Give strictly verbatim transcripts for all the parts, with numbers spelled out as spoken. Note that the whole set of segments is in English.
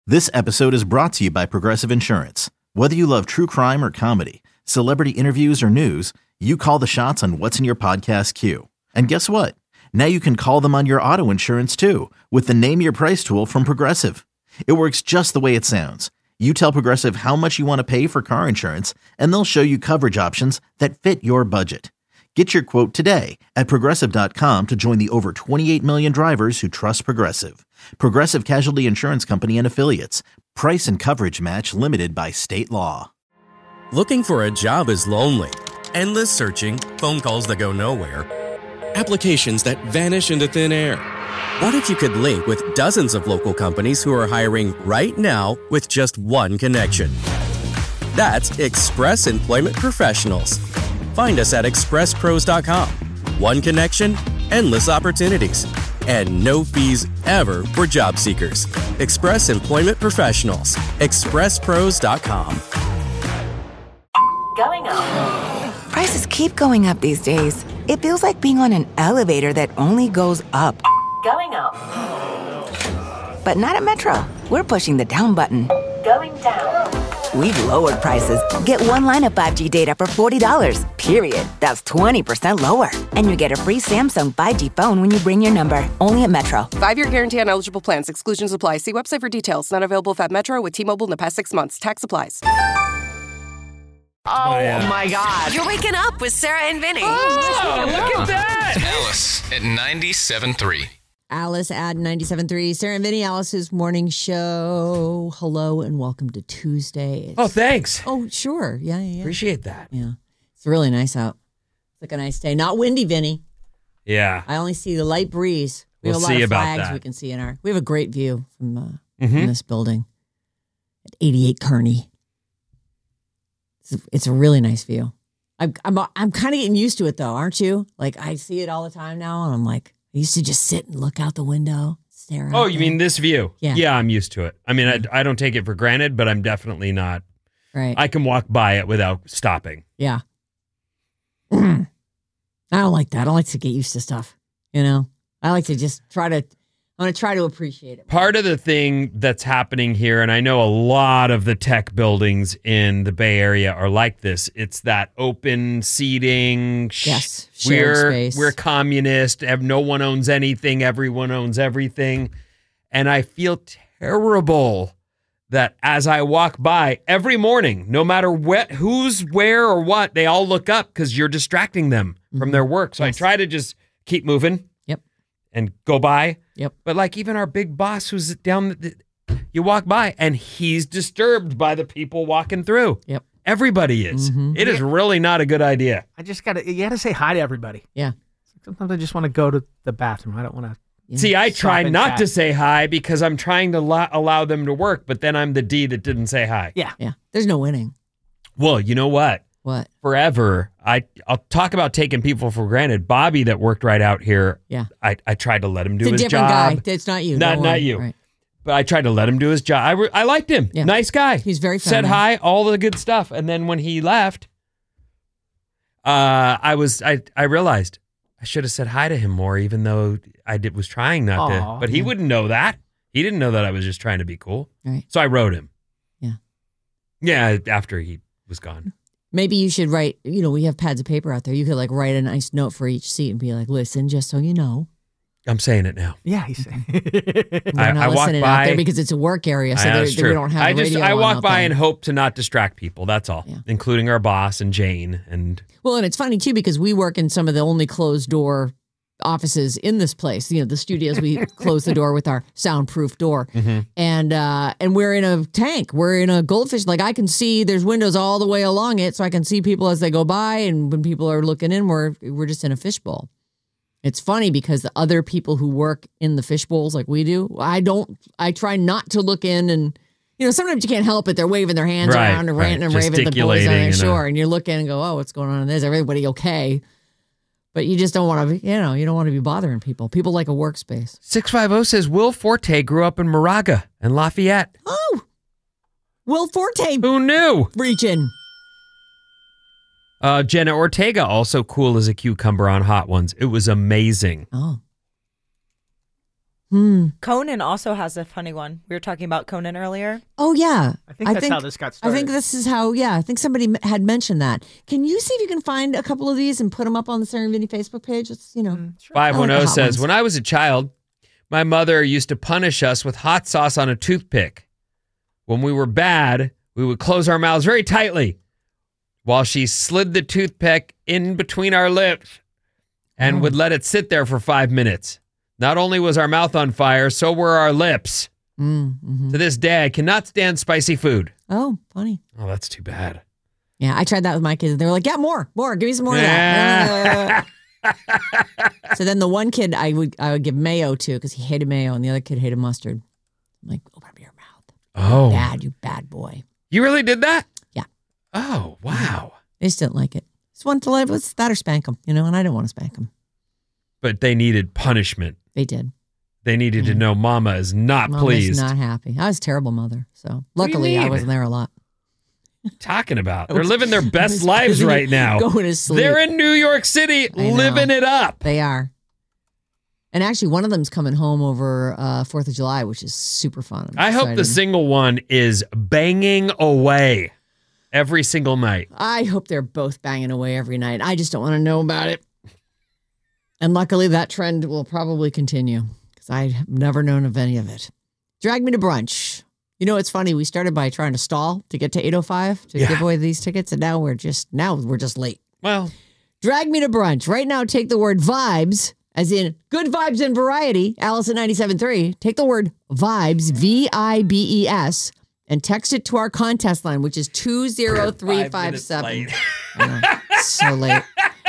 This episode is brought to you by Progressive Insurance. Whether you love true crime or comedy, celebrity interviews or news, you call the shots on what's in your podcast queue. And guess what? Now you can call them on your auto insurance too with the Name Your Price tool from Progressive. It works just the way it sounds. You tell Progressive how much you want to pay for car insurance, and they'll show you coverage options that fit your budget. Get your quote today at Progressive dot com to join the over twenty-eight million drivers who trust Progressive. Progressive Casualty Insurance Company and Affiliates. Price and coverage match limited by state law. Looking for a job is lonely. Endless searching, phone calls that go nowhere, applications that vanish into thin air. What if you could link with dozens of local companies who are hiring right now with just one connection? That's Express Employment Professionals. Find us at express pros dot com. One connection, endless opportunities, and no fees ever for job seekers. Express Employment Professionals. express pros dot com. Going up. Prices keep going up these days. It feels like being on an elevator that only goes up. Going up. But not at Metro. We're pushing the down button. Going down. We've lowered prices. Get one line of five G data for forty dollars, period. That's twenty percent lower. And you get a free Samsung five G phone when you bring your number. Only at Metro. Five-year guarantee on eligible plans. Exclusions apply. See website for details. Not available at Metro with T-Mobile in the past six months. Tax applies. Oh, yeah. My God. You're waking up with Sarah and Vinny. Oh, look at that. Alice at ninety-seven point three. Alice at ninety-seven point three. Sarah and Vinny, Alice's morning show. Hello and welcome to Tuesday. It's, oh, thanks. Oh, sure. Yeah, yeah, yeah. Appreciate that. Yeah. It's really nice out. It's like a nice day. Not windy, Vinny. Yeah. I only see the light breeze. We we'll have a see lot of about flags that. we can see in our... We have a great view from, uh, mm-hmm. from this building at eighty-eight Kearney. It's a, it's a really nice view. I'm, I'm, I'm kind of getting used to it, though, aren't you? Like, I see it all the time now, and I'm like... I used to just sit and look out the window, stare out Oh, you there. mean this view? Yeah. Yeah, I'm used to it. I mean, I, I don't take it for granted, but I'm definitely not. Right. I can walk by it without stopping. Yeah. I don't like that. I don't like to get used to stuff, you know? I like to just try to, I want to try to appreciate it. Part of the thing that's happening here, and I know a lot of the tech buildings in the Bay Area are like this, it's that open seating. Yes, sh- shared we're, space. We're communist. No one owns anything. Everyone owns everything. And I feel terrible that as I walk by every morning, no matter what, who's where or what, they all look up because you're distracting them mm-hmm. from their work. So yes. I try to just keep moving. Yep. And go by. Yep. But like even our big boss who's down, the, you walk by and he's disturbed by the people walking through. Yep. Everybody is. Mm-hmm. It is really not a good idea. I just got to, you got to say hi to everybody. Yeah. Sometimes I just want to go to the bathroom. I don't want to. Yeah. See, I try not chat. to say hi because I'm trying to lo- allow them to work, but then I'm the D that didn't say hi. Yeah. Yeah. There's no winning. Well, you know what? What? Forever, I, I'll talk about taking people for granted. Bobby that worked right out here, yeah. I, I tried to let him do it's his a different job. Guy. It's not you. Not, not you. Right. But I tried to let him do his job. I, re- I liked him. Yeah. Nice guy. He's very friendly. Said hi, all the good stuff. And then when he left, uh, I was I, I realized I should have said hi to him more, even though I did, was trying not Aww, to. But he yeah. wouldn't know that. He didn't know that I was just trying to be cool. Right. So I wrote him. Yeah. Yeah, after he was gone. Maybe you should write, you know, we have pads of paper out there. You could like write a nice note for each seat and be like, listen, just so you know. I'm saying it now. Yeah, he's saying it. I, I walk by out there because it's a work area, so I, they, they, we don't have I a just radio I walk out by there. and hope to not distract people. That's all, yeah. including our boss and Jane. And well, and it's funny too because we work in some of the only closed door offices in this place. You know, the studios, we close the door with our soundproof door, mm-hmm. and uh, and we're in a tank. We're in a goldfish. Like I can see, there's windows all the way along it, so I can see people as they go by, and when people are looking in, we're we're just in a fishbowl. It's funny because the other people who work in the fish bowls like we do, I don't, I try not to look in and, you know, sometimes you can't help it. They're waving their hands right, around and right. ranting and raving at the boys on their shore. And you're looking and go, oh, what's going on? Is everybody okay? But you just don't want to, you know, you don't want to be bothering people. People like a workspace. six five zero says Will Forte grew up in Moraga and Lafayette. Oh, Will Forte. Who knew? Reaching. Uh, Jenna Ortega, also cool as a cucumber on Hot Ones. It was amazing. Oh. Hmm. Conan also has a funny one. We were talking about Conan earlier. Oh, yeah. I think that's how this got started. I think this is how, yeah, I think somebody m- had mentioned that. Can you see if you can find a couple of these and put them up on the Sarah and Vinny Facebook page? It's, you know. Mm, sure. five one zero like says, ones. when I was a child, my mother used to punish us with hot sauce on a toothpick. When we were bad, we would close our mouths very tightly while she slid the toothpick in between our lips and Oh. would let it sit there for five minutes. Not only was our mouth on fire, so were our lips. Mm, mhm. To this day, I cannot stand spicy food. Oh, funny. Oh, that's too bad. Yeah, I tried that with my kids. They were like, yeah, more, more. Give me some more of that. So then the one kid I would I would give mayo to because he hated mayo and the other kid hated mustard. I'm like, open up your mouth. Oh. Bad, you bad boy. You really did that? Yeah. Oh, wow. They just didn't like it. Just wanted to live with that or spank them, you know, and I didn't want to spank them. But they needed punishment. They did. They needed to know Mama is not Mom pleased. was not happy. I was a terrible mother. So do you luckily I mean? wasn't there a lot. Talking about. I They're was- living their I best was lives busy right now. going to sleep. They're in New York City I know. living it up. They are. And actually, one of them's coming home over uh, fourth of July, which is super fun. I'm I hope the excited. single one is banging away every single night. I hope they're both banging away every night. I just don't want to know about it. And luckily, that trend will probably continue because I've never known of any of it. Drag Me to Brunch. You know, it's funny. We started by trying to stall to get to eight oh five to Yeah. give away these tickets, and now we're just now we're just late. Well, Drag Me to Brunch. Right now, take the word vibes, as in good vibes and variety, Allison ninety-seven point three. Take the word vibes, V I B E S, and text it to our contest line, which is two zero three five seven. So late.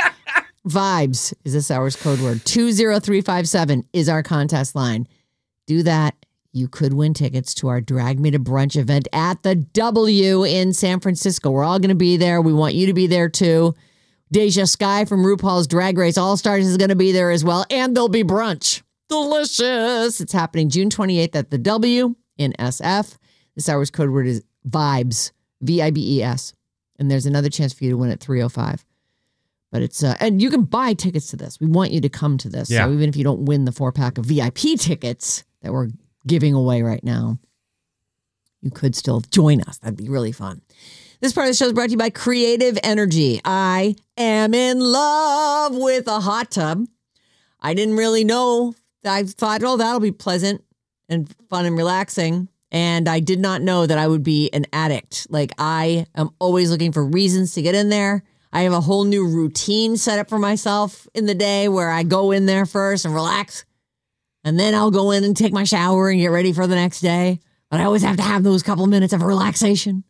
Vibes is this hour's code word. two zero three five seven is our contest line. Do that. You could win tickets to our Drag Me to Brunch event at the W in San Francisco. We're all going to be there. We want you to be there too. Deja Sky from RuPaul's Drag Race All-Stars is going to be there as well. And there'll be brunch. Delicious. It's happening June twenty-eighth at the W in S F. This hour's code word is vibes, V I B E S. And there's another chance for you to win at three oh five. But it's, uh, and you can buy tickets to this. We want you to come to this. Yeah. So even if you don't win the four pack of V I P tickets that we're giving away right now, you could still join us. That'd be really fun. This part of the show is brought to you by Creative Energy. I am in love with a hot tub. I didn't really know. I thought, oh, that'll be pleasant and fun and relaxing. And I did not know that I would be an addict. Like, I am always looking for reasons to get in there. I have a whole new routine set up for myself in the day where I go in there first and relax. And then I'll go in and take my shower and get ready for the next day. But I always have to have those couple minutes of relaxation.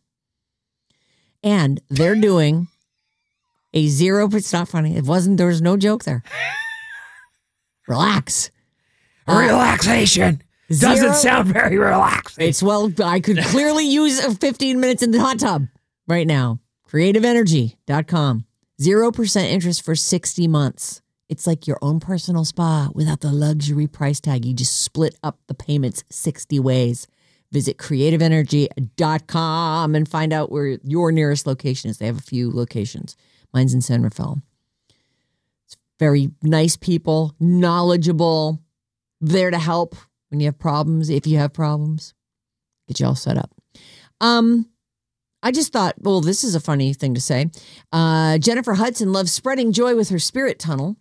And they're doing a zero, it's not funny. It wasn't, there was no joke there. Relax. Uh, relaxation. zero- Doesn't sound very relaxing. It's, well, I could clearly use fifteen minutes in the hot tub right now. creative energy dot com. zero percent interest for sixty months. It's like your own personal spa without the luxury price tag. You just split up the payments sixty ways. Visit creative energy dot com and find out where your nearest location is. They have a few locations. Mine's in San Rafael. It's very nice people, knowledgeable, there to help when you have problems, if you have problems. Get you all set up. Um, I just thought, well, this is a funny thing to say. Uh, Jennifer Hudson loves spreading joy with her spirit tunnel.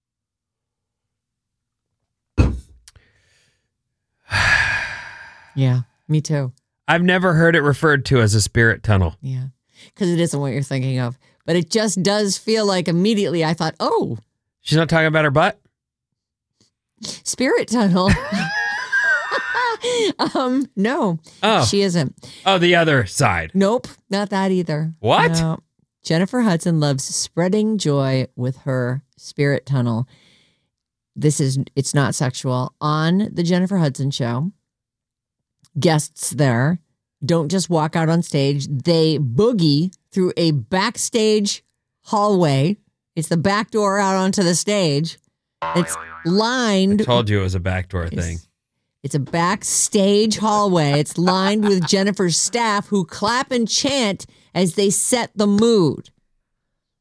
Yeah, me too. I've never heard it referred to as a spirit tunnel. Yeah, because it isn't what you're thinking of. But it just does feel like immediately I thought, oh, She's not talking about her butt? spirit tunnel. um, no, Oh. she isn't. Oh, the other side. Nope, not that either. What? No. Jennifer Hudson loves spreading joy with her spirit tunnel. This is, it's not sexual. On the Jennifer Hudson show, guests there don't just walk out on stage. They boogie through a backstage hallway. It's the back door out onto the stage. It's lined. I told you it was a backdoor It's- thing. It's a backstage hallway. It's lined with Jennifer's staff who clap and chant as they set the mood.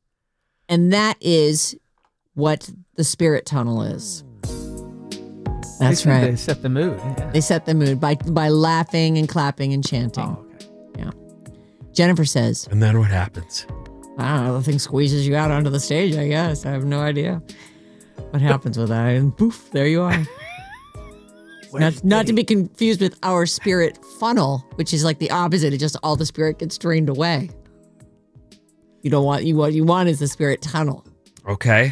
And that is what the spirit tunnel is. That's They- right. They set the mood. Yeah. They set the mood by by laughing and clapping and chanting. Oh, okay. Yeah. Jennifer says, And then what happens? I don't know, the thing squeezes you out onto the stage, I guess. I have no idea what happens with that. And poof, there you are. Not, not to be confused with our spirit funnel, which is like the opposite. It just all the spirit gets drained away. You don't want you what you want is the spirit tunnel. Okay.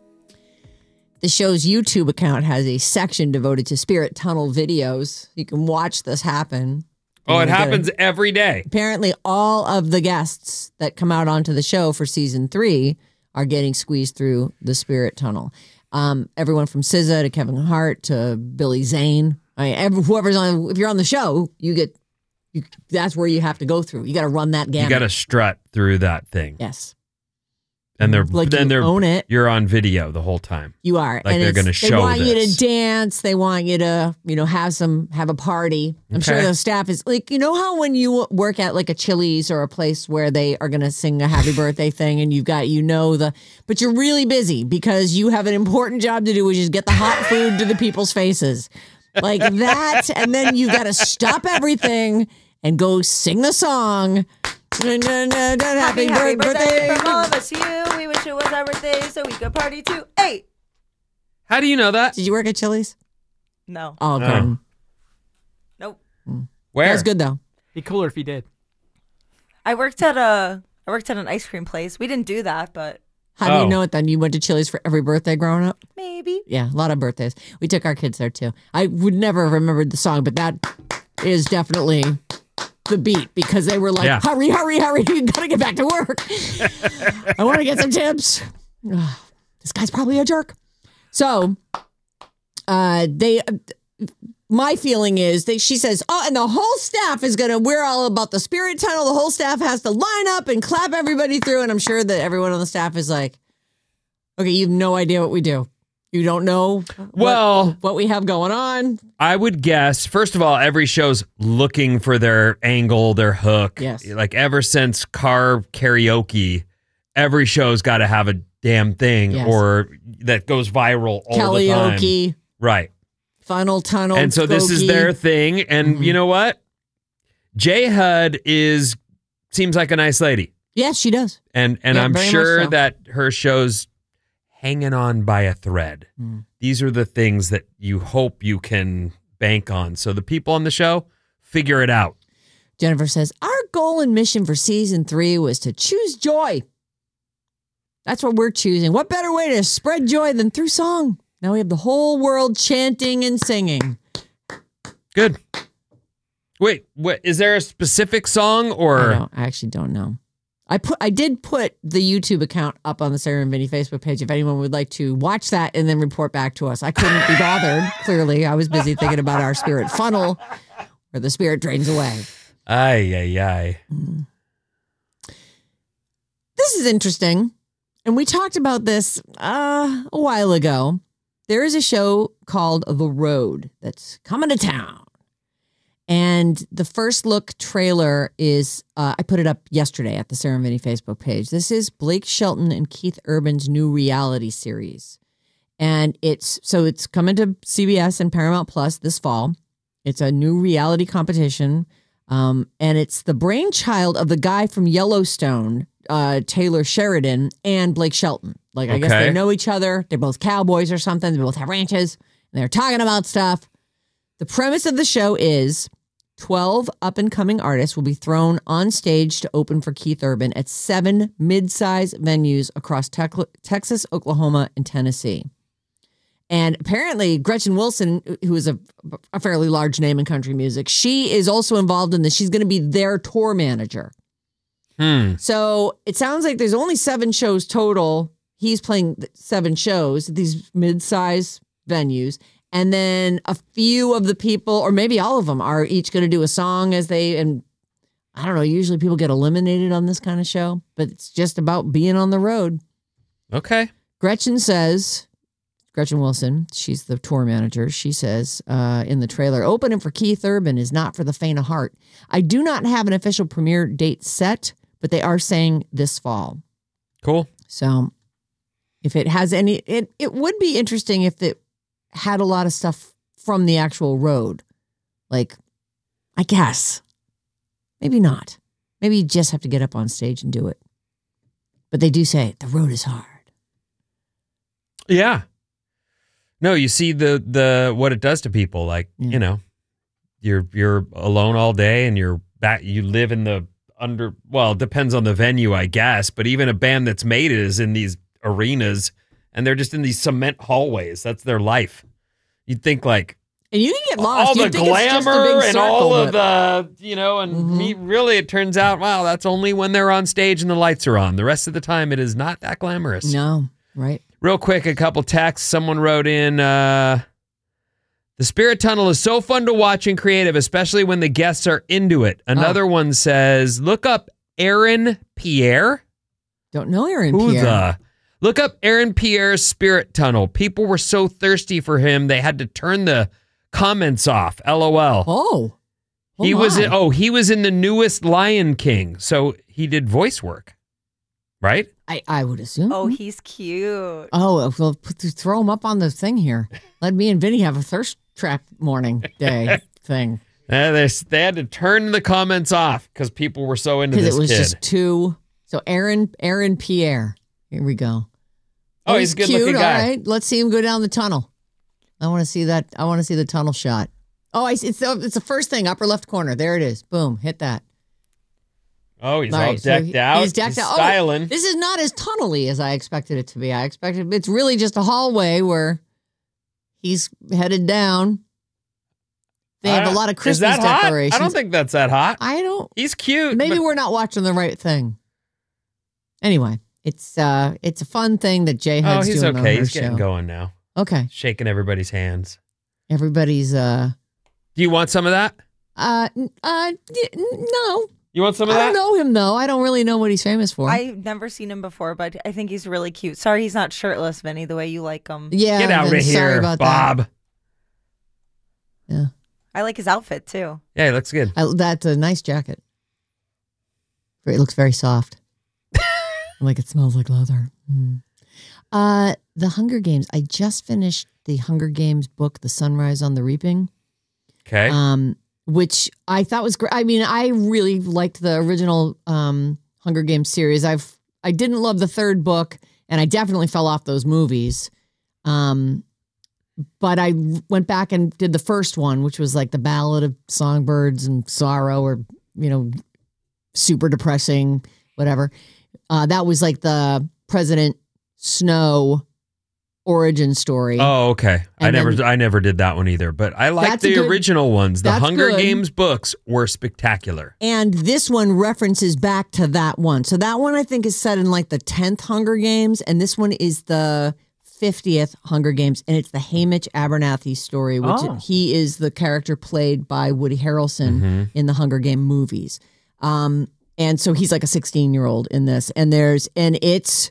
The show's YouTube account has a section devoted to spirit tunnel videos. You can watch this happen. Oh, it You get happens every day. Apparently, all of the guests that come out onto the show for season three are getting squeezed through the spirit tunnel. Um, everyone from S Z A to Kevin Hart to Billy Zane. I mean, every, whoever's on, if you're on the show, you get, you, that's where you have to go through. You got to run that gamut. You got to strut through that thing. Yes. And they're Like then you they're own it. You're on video the whole time. You are. Like they're it's- going to show They want you this. to dance. They want you to, you know, have some, have a party. I'm sure Okay. the staff is like, you know how when you work at like a Chili's or a place where they are going to sing a happy birthday thing and you've got, you know, the, but you're really busy because you have an important job to do, which is get the hot food to the people's faces. Like that. And then you got to stop everything and go sing the song. Dun, dun, dun, dun, Happy, happy, happy birthday, birthday. from all of us to you. We wish it was our birthday so we could party too. Hey! How do you know that? Did you work at Chili's? No. Oh, good. Nope. Where? That was good though. Be cooler if you did. I worked at a I worked at an ice cream place. We didn't do that, but How do Oh. you know it then? You went to Chili's for every birthday growing up? maybe. Yeah, a lot of birthdays. We took our kids there too. I would never have remembered the song, but that is definitely the beat because they were like, Yeah. hurry, hurry, hurry. You gotta get back to work. I want to get some tips. Ugh, this guy's probably a jerk. So, uh, they, my feeling is that she says, oh, and the whole staff is going to, we're all about the spirit tunnel. The whole staff has to line up and clap everybody through. And I'm sure that everyone on the staff is like, okay, you have no idea what we do. You don't know what, Well- what we have going on. I would guess, first of all, every show's looking for their angle, their hook. Yes. Like ever since car karaoke, every show's got to have a damn thing Yes. or that goes viral all the time. Karaoke, Right. funnel tunnel. And so this is spooky. their thing. And Mhm. you know what? J Hud is seems like a nice lady. Yes, she does. And and Yeah, I'm very much sure so. that her show's hanging on by a thread. Mm. These are the things that you hope you can bank on. So the people on the show, figure it out. Jennifer says, our goal and mission for season three was to choose joy. That's what we're choosing. What better way to spread joy than through song? Now we have the whole world chanting and singing. Good. Wait, what is there a specific song I, or don't, I actually don't know. I put I did put the YouTube account up on the Sarah and Vinny Facebook page if anyone would like to watch that and then report back to us. I couldn't be bothered. Clearly, I was busy thinking about our spirit funnel where the spirit drains away. Ay ay ay. This is interesting. And we talked about this uh, a while ago. There is a show called The Road that's coming to town. And the first look trailer is, uh, I put it up yesterday at the Sarah and Vinny Facebook page. This is Blake Shelton and Keith Urban's new reality series. And it's, so it's coming to C B S and Paramount Plus this fall. It's a new reality competition. Um, and it's the brainchild of the guy from Yellowstone, uh, Taylor Sheridan, and Blake Shelton. Like, I guess Okay. they know each other. They're both cowboys or something. They both have ranches. And they're talking about stuff. The premise of the show is twelve up-and-coming artists will be thrown on stage to open for Keith Urban at seven mid-size venues across Tec- Texas, Oklahoma, and Tennessee. And apparently Gretchen Wilson, who is a, a fairly large name in country music, she is also involved in this. She's going to be their tour manager. Hmm. So it sounds like there's only seven shows total. He's playing th- seven shows at these mid-size venues. And then a few of the people, or maybe all of them, are each going to do a song as they, and I don't know, usually people get eliminated on this kind of show, but it's just about being on the road. Okay. Gretchen says, Gretchen Wilson, she's the tour manager. She says uh, in the trailer, opening for Keith Urban is not for the faint of heart. I do not have an official premiere date set, but they are saying this fall. Cool. So if it has any, it, it would be interesting if it had a lot of stuff from the actual road. Like, I guess. Maybe not. Maybe you just have to get up on stage and do it. But they do say the road is hard. Yeah. No, you see the the what it does to people. Like, Yeah. you know, you're you're alone all day and you're back. You live in the under. Well, it depends on the venue, I guess. But even a band that's made it is in these arenas, and they're just in these cement hallways. That's their life. You'd think like. And you can get lost. All You'd the think it's just a glamour big and circle, all of but- the, you know, and Mhm. me, really it turns out, wow, that's only when they're on stage and the lights are on. The rest of the time, it is not that glamorous. No, right. Real quick, a couple texts. Someone wrote in, uh, the Spirit Tunnel is so fun to watch and creative, especially when the guests are into it. Another Oh. one says, look up Aaron Pierre. Don't know Aaron Who Pierre. the? Look up Aaron Pierre's Spirit Tunnel. People were so thirsty for him, they had to turn the comments off. LOL. Oh. Oh he was my. in, oh, he was in the newest Lion King. So he did voice work. Right? I, I would assume. Oh, he's cute. Oh, well, put, throw him up on the thing here. Let me and Vinny have a thirst trap morning day thing. Uh, they, they had to turn the comments off because people were so into Because this it was kid. just too. So Aaron, Aaron Pierre. Here we go. Oh, he's a good cute. looking guy. All right, let's see him go down the tunnel. I want to see that. I want to see the tunnel shot. Oh, I see. It's the, it's the first thing, upper left corner. There it is. Boom. Hit that. Oh, he's all, All right, so decked he- out. He's decked out. styling. Oh, this is not as tunnely as I expected it to be. I expected it's really just a hallway where he's headed down. They have I- a lot of is Christmas that hot? decorations. I don't think that's that hot. I don't. He's cute. Maybe but- we're not watching the right thing. Anyway, it's uh, it's a fun thing that Jay Oh, Hud's he's doing on okay. her He's getting show. going now. Okay, Shaking everybody's hands. everybody's uh, Do you want some of that? uh, n- uh, d- n- no. You want some of I that? don't know him though. I don't really know what he's famous for. I've never seen him before, but I think he's really cute. Sorry he's not shirtless, Vinny, the way you like him. yeah, Get out Vin, of here, sorry about Bob. That. Yeah, I like his outfit, too. Yeah, he looks good. I, that's a nice jacket. It looks very soft. Like it smells like leather. Mm. Uh, the Hunger Games. I just finished the Hunger Games book, The Sunrise on the Reaping. Okay. Um, which I thought was great. I mean, I really liked the original um, Hunger Games series. I've I didn't love the third book, and I definitely fell off those movies. Um, but I went back and did the first one, which was like the Ballad of Songbirds and Sorrow, or you know, super depressing, whatever. Uh, that was like the President Snow origin story. Oh, okay. I And never, then- I never did that one either. But I like That's a the good- original ones. The that's Hunger good. Games books were spectacular. And this one references back to that one. So that one I think is set in like the tenth Hunger Games, and this one is the fiftieth Hunger Games, and it's the Hamish Abernathy story, which Oh. he is the character played by Woody Harrelson Mhm. in the Hunger Game movies. Um, and so he's like a sixteen-year-old in this, and there's and it's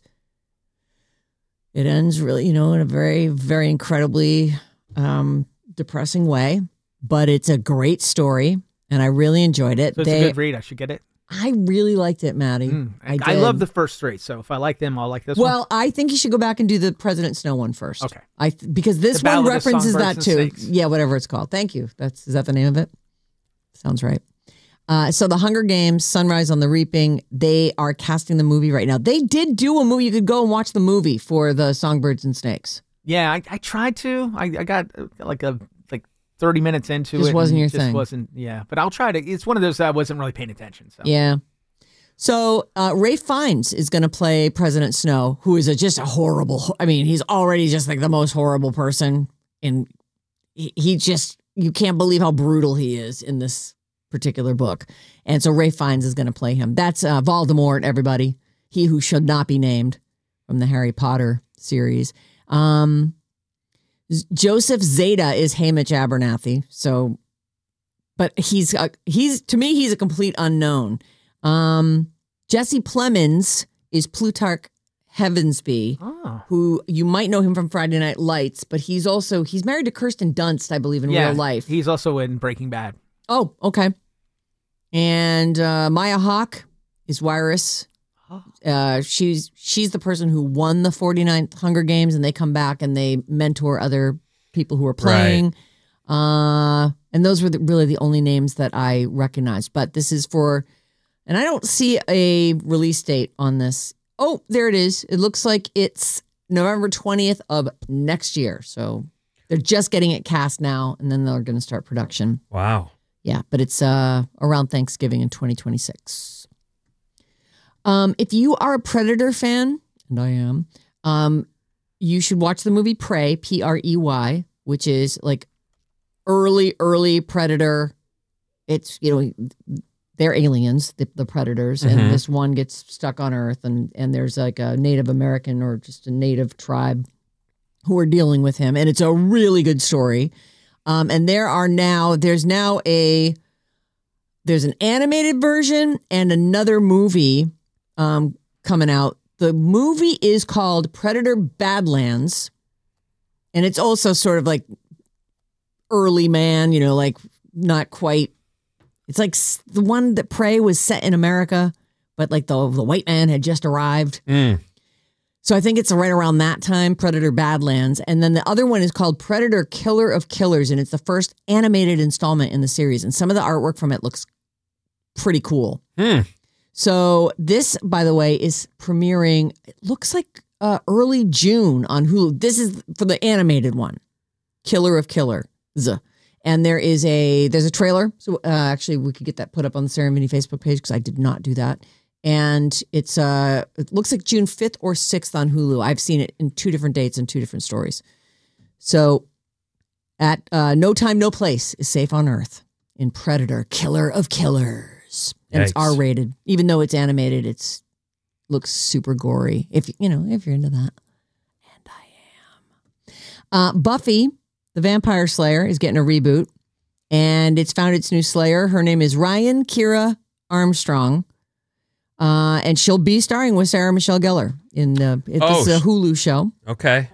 it ends really, you know, in a very, very incredibly um, depressing way, but it's a great story, and I really enjoyed it. So it's They- a good read. I should get it. I really liked it, Maddie. Mm, I, I, did. love the first three, so if I like them, I'll like this one. Well, I think you should go back and do the President Snow one first. Okay. I th- because this The one Ballad of references that Songbirds too. and Snakes. Yeah, whatever it's called. Thank you. That's is that the name of it? Sounds right. Uh, so the Hunger Games, Sunrise on the Reaping, they are casting the movie right now. They did do a movie. You could go and watch the movie for the Songbirds and Snakes. Yeah, I, I tried to. I, I got uh, like a like thirty minutes into Just it. wasn't and your it just thing. Wasn't. Yeah, but I'll try to. It's one of those that I wasn't really paying attention. So Yeah. So uh, Ray Fiennes is going to play President Snow, who is a, just a horrible. I mean, he's already just like the most horrible person, and he, he just you can't believe how brutal he is in this particular book. And so Ray Fiennes is going to play him. That's uh, Voldemort. Everybody, he who should not be named from the Harry Potter series. Um, Z- Joseph Zeta is Hamish Abernathy. So, but he's uh, he's to me he's a complete unknown. Um, Jesse Plemons is Plutarch Heavensby, Oh. who you might know him from Friday Night Lights, but he's also he's married to Kirsten Dunst, I believe, in yeah, real life. he's also in Breaking Bad. Oh, okay. And uh, Maya Hawke is Wiress. Uh, she's she's the person who won the forty-ninth Hunger Games, and they come back and they mentor other people who are playing. Uh, and those were the, really the only names that I recognized. But this is for, and I don't see a release date on this. Oh, there it is. It looks like it's November twentieth of next year. So they're just getting it cast now, and then they're going to start production. Wow. Yeah, but it's uh, around Thanksgiving in twenty twenty-six. Um, if you are a Predator fan, and I am, um, you should watch the movie Prey, P R E Y, which is like early, early Predator. It's, you know, they're aliens, the, the Predators, Mm-hmm. and this one gets stuck on Earth, and, and there's like a Native American or just a native tribe who are dealing with him, and it's a really good story. Um, and there are now, there's now a, there's an animated version and another movie um, coming out. The movie is called Predator Badlands, and it's also sort of like early man, you know, like not quite. It's like s- the one that Prey was set in America, but like the the white man had just arrived. Mm. So I think it's right around that time, Predator Badlands. And then the other one is called Predator Killer of Killers, and it's the first animated installment in the series. And some of the artwork from it looks pretty cool. Mm. So this, by the way, is premiering, it looks like uh, early June on Hulu. This is for the animated one, Killer of Killers. And there is a, there's a trailer. So uh, actually we could get that put up on the Sarah and Vinny Facebook page because I did not do that. And it's uh, it looks like June fifth or sixth on Hulu. I've seen it in two different dates and two different stories. So at uh, No Time, No Place is Safe on Earth in Predator, Killer of Killers. And Yikes. it's R rated. Even though it's animated, it's looks super gory. If you know, if you're into that. And I am. Uh, Buffy, the Vampire Slayer, is getting a reboot. And it's found its new Slayer. Her name is Ryan Kira Armstrong. Uh, and she'll be starring with Sarah Michelle Gellar in the it's Oh, a Hulu show. Okay.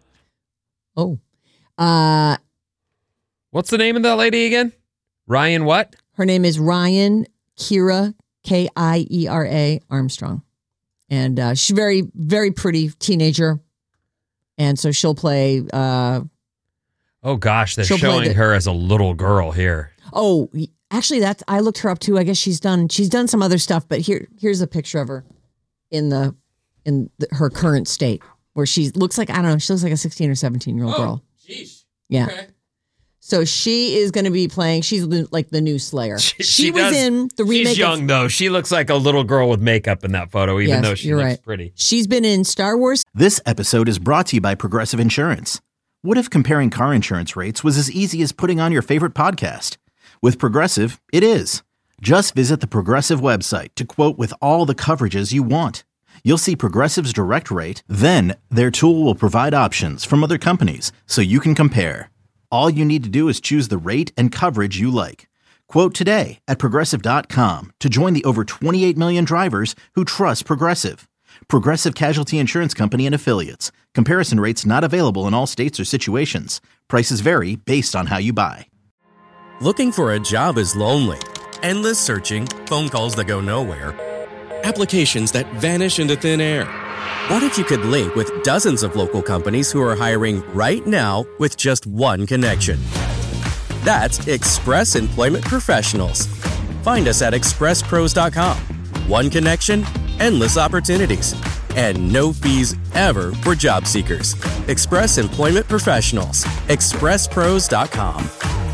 Oh, uh, What's the name of that lady again? Ryan what? her name is Ryan Kira K I E R A Armstrong, and uh, she's very very pretty teenager, and so she'll play. Uh, Oh gosh, they're She'll play showing the- her as a little girl here. oh, actually, that's I looked her up too. I guess she's done she's done some other stuff, but here here's a picture of her in the in the, her current state where she looks like I don't know she looks like a sixteen or seventeen year old girl. Jeez. Yeah. Okay. So she is going to be playing. She's the, like the new Slayer. She, She was does- in the remake. She's young of, though. She looks like a little girl with makeup in that photo, even Yes, though she you're looks right. pretty. She's been in Star Wars. This episode is brought to you by Progressive Insurance. What if comparing car insurance rates was as easy as putting on your favorite podcast? With Progressive, it is. Just visit the Progressive website to quote with all the coverages you want. You'll see Progressive's direct rate, then their tool will provide options from other companies so you can compare. All you need to do is choose the rate and coverage you like. Quote today at Progressive dot com to join the over twenty-eight million drivers who trust Progressive. Progressive Casualty Insurance Company and Affiliates. Comparison rates not available in all states or situations. Prices vary based on how you buy. Looking for a job is lonely. Endless searching, phone calls that go nowhere, applications that vanish into thin air. What if you could link with dozens of local companies who are hiring right now with just one connection? That's Express Employment Professionals. Find us at express pros dot com. One connection, endless opportunities, and no fees ever for job seekers. Express Employment Professionals. express pros dot com.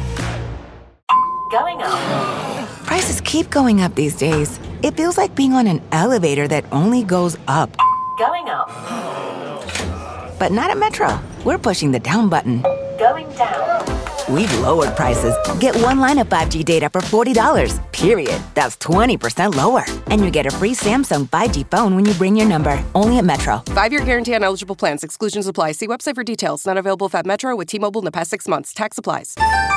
Going up. Prices keep going up these days. It feels like being on an elevator that only goes up. Going up. But not at Metro. We're pushing the down button. Going down. We've lowered prices. Get one line of five G data for forty dollars, period. That's twenty percent lower. And you get a free Samsung five G phone when you bring your number. Only at Metro. Five-year guarantee on eligible plans. Exclusions apply. See website for details. Not available if at Metro with T-Mobile in the past six months. Tax applies.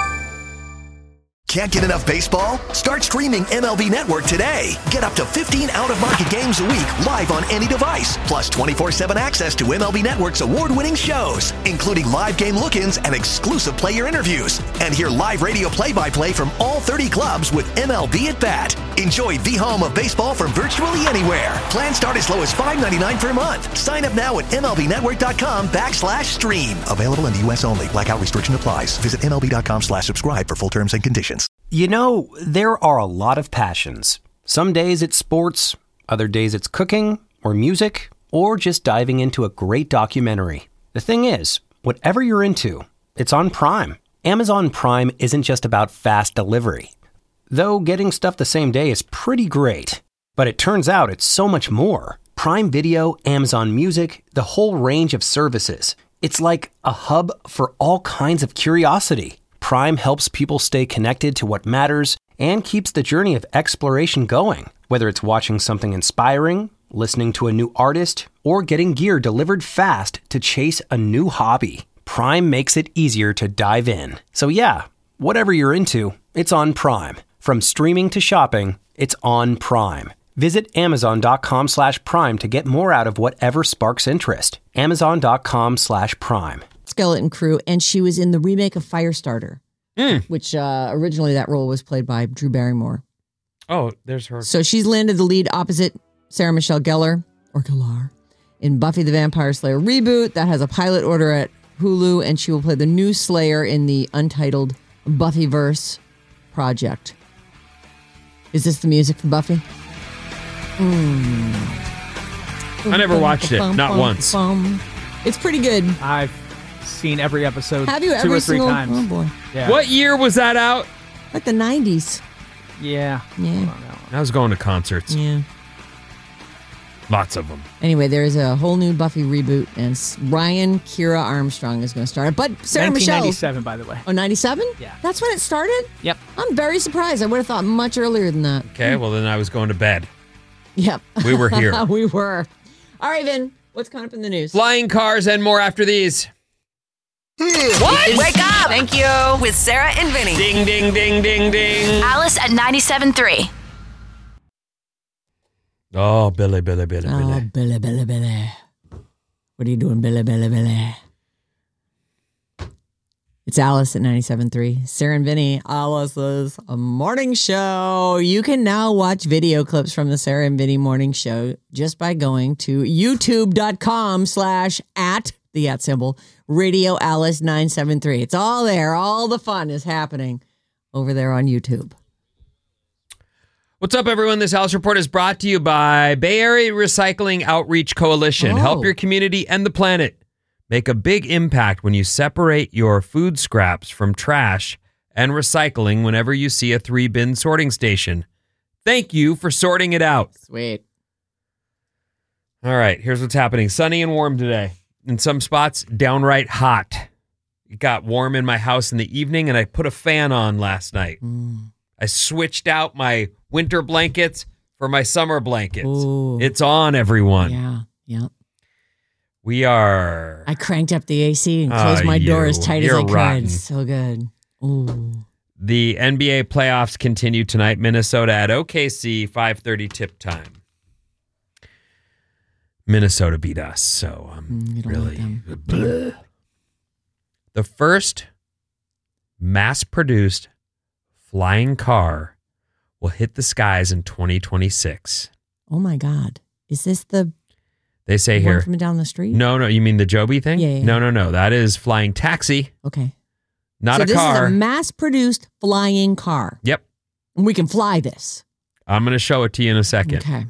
Can't get enough baseball? Start streaming M L B Network today. Get up to fifteen out-of-market games a week live on any device. Plus twenty-four seven access to M L B Network's award-winning shows, including live game look-ins and exclusive player interviews. And hear live radio play-by-play from all thirty clubs with M L B at Bat. Enjoy the home of baseball from virtually anywhere. Plans start as low as five ninety-nine per month. Sign up now at M L B Network dot com backslash stream. Available in the U S only. Blackout restriction applies. Visit M L B dot com slash subscribe for full terms and conditions. You know, there are a lot of passions. Some days it's sports, other days it's cooking or music, or just diving into a great documentary. The thing is, whatever you're into, it's on Prime. Amazon Prime isn't just about fast delivery. Though getting stuff the same day is pretty great. But it turns out it's so much more. Prime Video, Amazon Music, the whole range of services. It's like a hub for all kinds of curiosity. Prime helps people stay connected to what matters and keeps the journey of exploration going. Whether it's watching something inspiring, listening to a new artist, or getting gear delivered fast to chase a new hobby, Prime makes it easier to dive in. So yeah, whatever you're into, it's on Prime. From streaming to shopping, it's on Prime. Visit Amazon.com slash Prime to get more out of whatever sparks interest. Amazon.com slash Prime. Skeleton Crew, and she was in the remake of Firestarter, Mm. which uh, originally that role was played by Drew Barrymore. Oh, there's her. So she's landed the lead opposite Sarah Michelle Gellar, or Gellar, in Buffy the Vampire Slayer reboot. That has a pilot order at Hulu, and she will play the new Slayer in the untitled Buffyverse project. Is this the music for Buffy? Mm. I never watched it, not once. It's pretty good. I've seen every episode Have you two every or three single, times. Oh boy. Yeah. What year was that out? Like the nineties. Yeah. Yeah. I was going to concerts. Yeah. Lots of them. Anyway, there's a whole new Buffy reboot, and s- Ryan Kira Armstrong is going to start it. But Sarah Michelle. nineteen ninety-seven, by the way. Oh, ninety-seven? Yeah. That's when it started? Yep. I'm very surprised. I would have thought much earlier than that. Okay, well, then I was going to bed. Yep. We were here. we were. All right, Vin, what's coming up in the news? Flying cars and more after these. What? Wake up! Thank you. With Sarah and Vinny. Ding, ding, ding, ding, ding. Alice at ninety-seven point three. Oh, Billy, Billy, Billy, Oh, Billy. Billy, Billy, Billy. What are you doing, Billy, Billy, Billy? It's Alice at ninety-seven point three. Sarah and Vinny, Alice's morning show. You can now watch video clips from the Sarah and Vinny morning show just by going to youtube.com slash at the at symbol Radio Alice nine seven three. It's all there. All the fun is happening over there on YouTube. What's up, everyone? This Alice Report is brought to you by Bay Area Recycling Outreach Coalition. Oh. Help your community and the planet. Make a big impact when you separate your food scraps from trash and recycling whenever you see a three-bin sorting station. Thank you for sorting it out. Sweet. All right, here's what's happening. Sunny and warm today. In some spots, downright hot. It got warm in my house in the evening, and I put a fan on last night. Mm. I switched out my winter blankets for my summer blankets. Ooh. It's on, everyone. Yeah, yeah. We are... I cranked up the A C and closed Oh, my door you. as tight You're as I could. rotten. So good. Ooh. The N B A playoffs continue tonight. Minnesota at O K C, five thirty tip time. Minnesota beat us, so I'm Mm, you don't really... like them. The first mass-produced flying car will hit the skies in twenty twenty-six. Oh my God. Is this the They say one here... from down the street? No, no, you mean the Joby thing? Yeah, yeah, No, no, no. That is flying taxi, Okay. not so a this car. is a mass-produced flying car. Yep. And we can fly this. I'm going to show it to you in a second. Okay.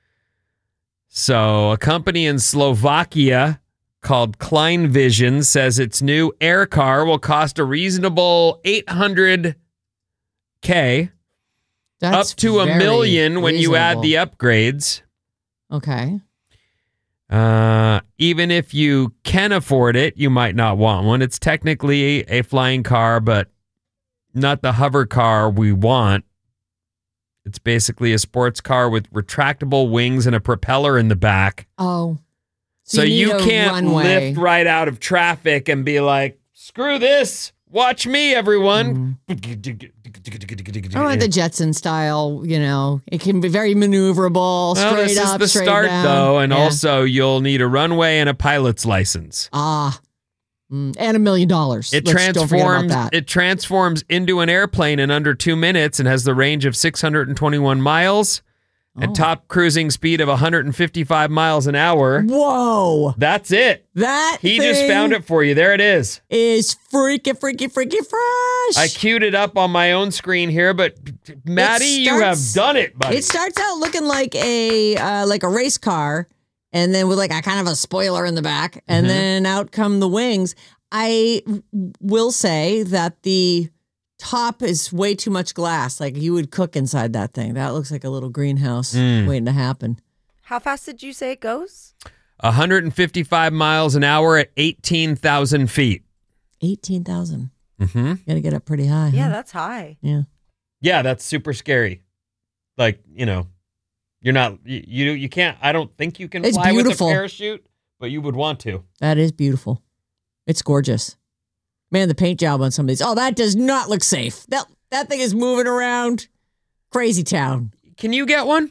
So, a company in Slovakia called Klein Vision says its new air car will cost a reasonable eight hundred K, That's up to a very million when you add the reasonable. upgrades. Okay. Uh, even if you can afford it, you might not want one. It's technically a flying car, but not the hover car we want. It's basically a sports car with retractable wings and a propeller in the back. Oh. So, you, you, need a can't runway. lift right out of traffic and be like, screw this. Watch me, everyone. Mm. I want the Jetson style, you know. It can be very maneuverable, Well, straight this up, is the straight start, down. though, and Yeah. also you'll need a runway and a pilot's license. Ah. Mm, and a million dollars. It Let's don't forget about transforms. that. It transforms into an airplane in under two minutes and has the range of six hundred twenty-one miles and Oh. top cruising speed of one hundred fifty-five miles an hour. Whoa. That's it. That He just thing found it for you. There it is. is freaky, freaky, freaky fresh. I queued it up on my own screen here, but Maddie, It you have starts- done it, buddy. It starts out looking like a uh, like a race car, and then with like a kind of a spoiler in the back, and Mhm. then out come the wings. I w- will say that the top is way too much glass. Like you would cook inside that thing. That looks like a little greenhouse Mm. waiting to happen. How fast did you say it goes? one hundred fifty-five miles an hour at eighteen thousand feet. eighteen thousand. Mm-hmm. Got to get up pretty high. Yeah, huh? that's high. Yeah. Yeah, that's super scary. Like, you know, you're not, you, you, you can't, I don't think you can It's fly beautiful. with a parachute, but you would want to. That is beautiful. It's gorgeous. Man, the paint job on some of these. Oh, that does not look safe. That that thing is moving around. Crazy town. Can you get one?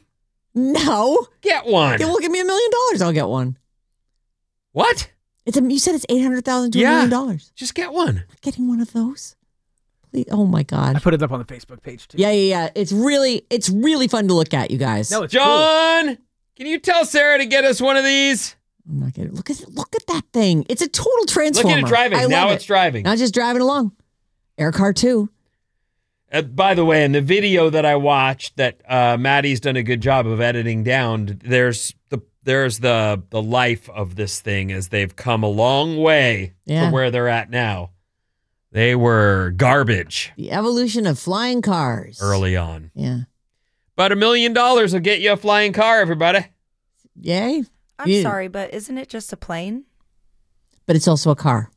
No. Get one. Yeah, well, give me a million dollars. I'll get one. What? It's a, you said it's eight hundred thousand to a Yeah. million dollars. Just get one. Getting one of those. Please. Oh my I God. put it up on the Facebook page too. Yeah, yeah, yeah. It's really, it's really fun to look at, you guys. No, it's cool. John, can you tell Sarah to get us one of these? I'm not getting. Look at look at that thing. It's a total transformer. Look at it driving. I Now love it's it. driving. Not just driving along. Air car too. Uh, by the way, in the video that I watched, that uh, Maddie's done a good job of editing down. There's the there's the the life of this thing as they've come a long way Yeah. from where they're at now. They were garbage The evolution of flying cars. early on. Yeah. But a million dollars will get you a flying car, everybody. Yay. I'm Yeah. sorry, but isn't it just a plane? But it's also a car.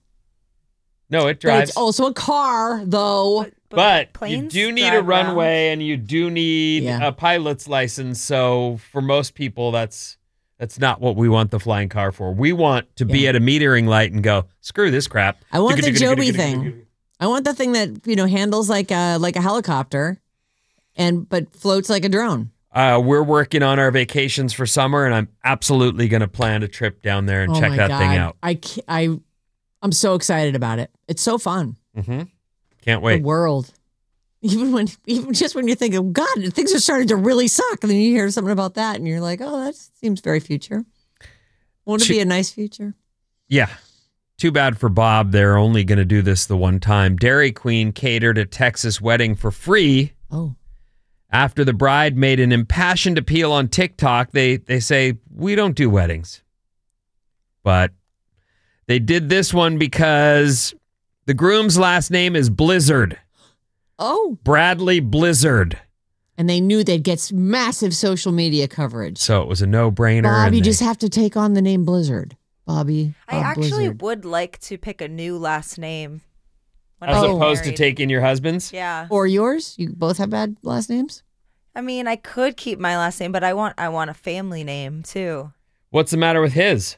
No, it But drives. it's also a car, though. But you planes do need a drive around. runway and you do need Yeah. a pilot's license. So for most people, that's that's not what we want the flying car for. We want to be Yeah. at a metering light and go, screw this crap. I want the Joby thing. I want the thing that, you know, handles like a like a helicopter and but floats like a drone. Uh, we're working on our vacations for summer, and I'm absolutely going to plan a trip down there and Oh check my that God. thing out. I ca- I I'm so excited about it. It's so fun. Mm-hmm. Can't wait. The world. Even when even just when you think, oh God, things are starting to really suck, and then you hear something about that and you're like, oh, that seems very future. Won't it She- be a nice future? Yeah. Too bad for Bob. They're only going to do this the one time. Dairy Queen catered a Texas wedding for free. Oh. After the bride made an impassioned appeal on TikTok, they they say, we don't do weddings. But they did this one because the groom's last name is Blizzard. Oh. Bradley Blizzard. And they knew they'd get massive social media coverage. So it was a no-brainer. Bob, and you they- just have to take on the name Blizzard. Bobby. I Bob actually Blizzard. would like to pick a new last name. When as I get opposed to married. taking your husband's? Yeah. Or yours? You both have bad last names? I mean, I could keep my last name, but I want I want a family name too. What's the matter with his?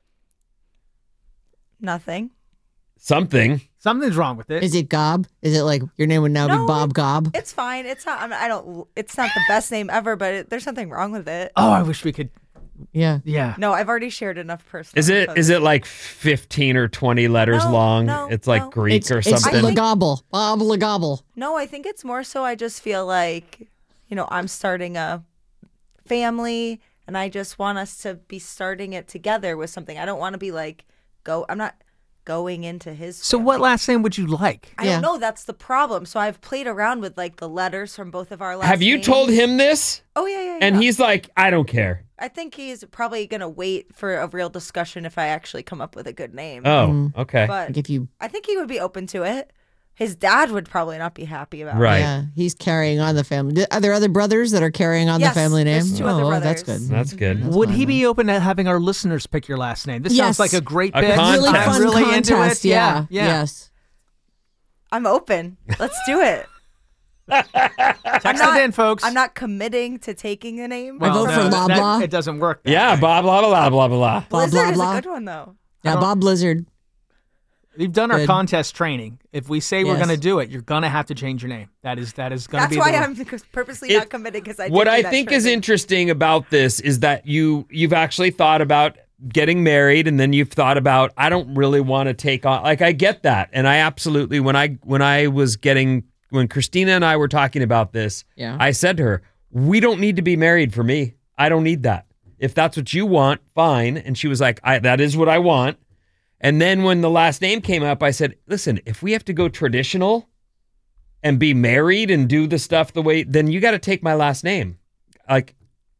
Nothing. Something. Something's wrong with it. Is it Gob? Is it like your name would now No, be Bob Gob? It's fine. It's not. I'm, I don't. It's not the best name ever, but it, there's nothing wrong with it. Oh, I wish we could. Yeah. Yeah. No, I've already shared enough personal. Is it info. is it like fifteen or twenty letters No, long? no, it's like no. Greek It's, or it's something. Legobble. Bob Legobble. No, I think it's more so. I just feel like, you know, I'm starting a family, and I just want us to be starting it together with something. I don't want to be like go. I'm not going into his. So, what last name would you like? I don't know. That's the problem. So I've played around with like the letters from both of our last Have you names. told him this? Oh yeah, yeah, yeah. And he's like, I don't care. I think he's probably gonna wait for a real discussion if I actually come up with a good name. Oh, okay. But Like if you, I think he would be open to it. His dad would probably not be happy about Right. it. yeah, he's carrying on the family. Are there other brothers that are carrying on Yes, the family name? there's two oh, other well, that's brothers. good. That's good. That's Would fine he then. be open to having our listeners pick your last name? This Yes. sounds like a great A bit. contest. Really I'm fun really contest. into it. Yeah. Yeah. Yes. I'm open. Let's do it. Text not- it in, folks. I'm not committing to taking a name. I vote no, for that- Blah that- Blah. It doesn't work. that Yeah, way. blah, blah, blah, blah, blah, blah. Blah, Blizzard blah, is blah. a good one though. Yeah, Bob Blizzard. We've done our Good. contest training. If we say we're Yes. going to do it, you're going to have to change your name. That is that is going to That's be why the I'm purposely It- not committing because I. What did do I that think is training. interesting about this is that you you've actually thought about getting married, and then you've thought about, I don't really want to take on, like, I get that. And I absolutely, when I, when I was getting, when Christina and I were talking about this, Yeah. I said to her, we don't need to be married for me. I don't need that. If that's what you want, fine. And she was like, I, that is what I want. And then when the last name came up, I said, listen, if we have to go traditional and be married and do the stuff the way, then you got to take my last name. Like,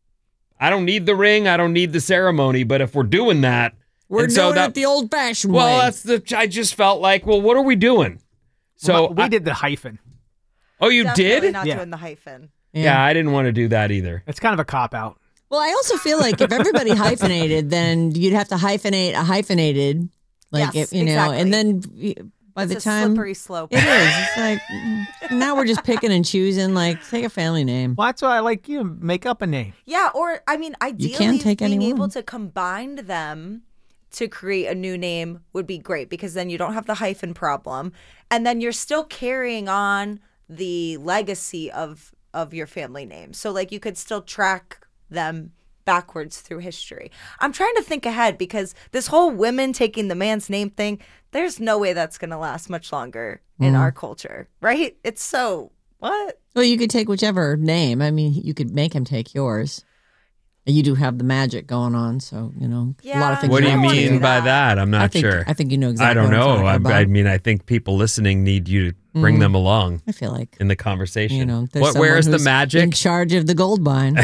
I don't need the ring. I don't need the ceremony. But if we're doing that, We're and doing so that, it the old-fashioned well, way. that's the, I just felt like, well, what are we doing? So Well, we I- did the hyphen. Oh, you Definitely did? not Yeah. doing the hyphen. Yeah. I didn't want to do that either. It's kind of a cop out. Well, I also feel like if everybody hyphenated, then you'd have to hyphenate a hyphenated, like Yes, if, you know, exactly. and then y- by It's the a time slippery slope. it is, it's like mm, now we're just picking and choosing. Like, take a family name. Well, that's why I like you know, make up a name. Yeah, or I mean, ideally, can take being any able one. to combine them to create a new name would be great because then you don't have the hyphen problem, and then you're still carrying on the legacy of of your family name. So like you could still track them backwards through history. I'm trying to think ahead because this whole women taking the man's name thing, there's no way that's going to last much longer in Mm. our culture, right? It's so what? Well, you could take whichever name. I mean, you could make him take yours. You do have the magic going on, so you know a lot of things. What do are you up to mean by that? I'm not I think, sure. I think you know exactly. I don't what I'm know. talking I, about. I mean, I think people listening need you to bring Mm. them along. I feel like in the conversation. you know, there's what? someone Where's the who's magic? in charge of the gold mine.